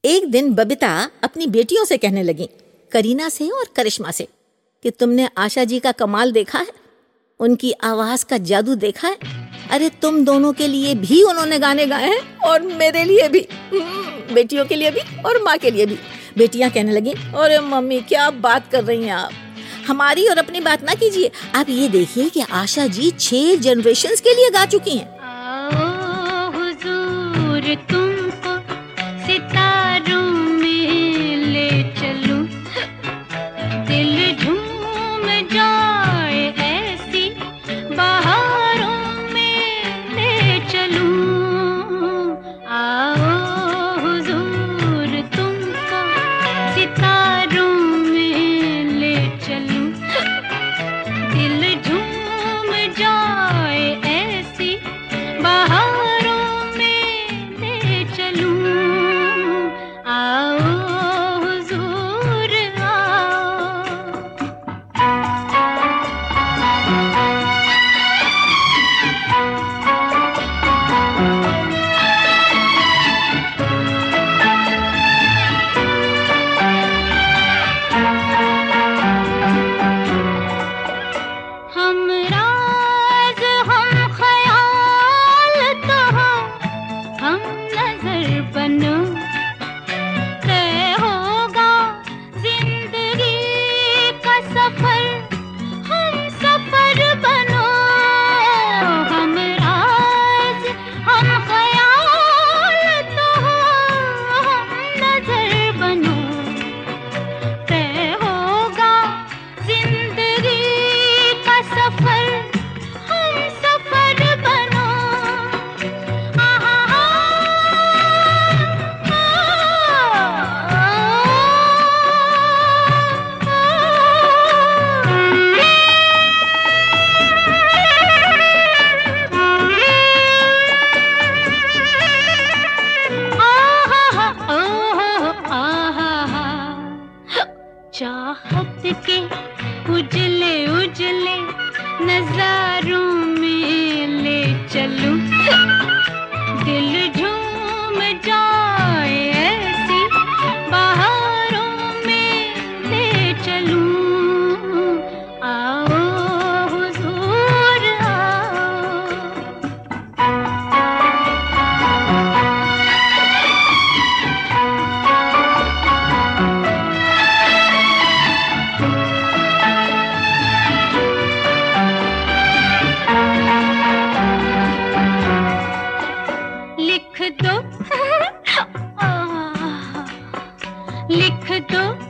एक दिन बबीता अपनी बेटियों से कहने लगी, करीना से और करिश्मा से, कि तुमने आशा जी का कमाल देखा है, उनकी आवाज का जादू देखा है। अरे तुम दोनों के लिए भी उन्होंने गाने गाए हैं और मेरे लिए भी, बेटियों के लिए भी और माँ के लिए भी। बेटियां कहने लगी, अरे मम्मी क्या बात कर रही हैं आप, हमारी और अपनी बात ना कीजिए। आप ये देखिए कि आशा जी 6 जनरेशंस के लिए गा चुकी हैं। आओ हुजूर तुमको सितारों में ले चलूं, दिल झूम जाए ऐसी बहारों में ले चलूं। आओ हुजूर तुमको सितारों में ले चलूं, दिल झूम जाए ऐसी बहारों में ले चलूं। आओ हुजूर आओ। हम राज हम ख्याल तो हो, हम नजर बनो, तय होगा जिंदगी का सफर, हम सफर बनो। हम राज हम ख्याल तो हो, हम नजर बनो, तय होगा जिंदगी का सफर, हम सफर बनो। चाहत के उजले उजले नजारों में ले चलूं, दिल झूम जाए ऐसी बहारों में ले चलूं। आओ हुजूर आओ। लिख दो लिख दो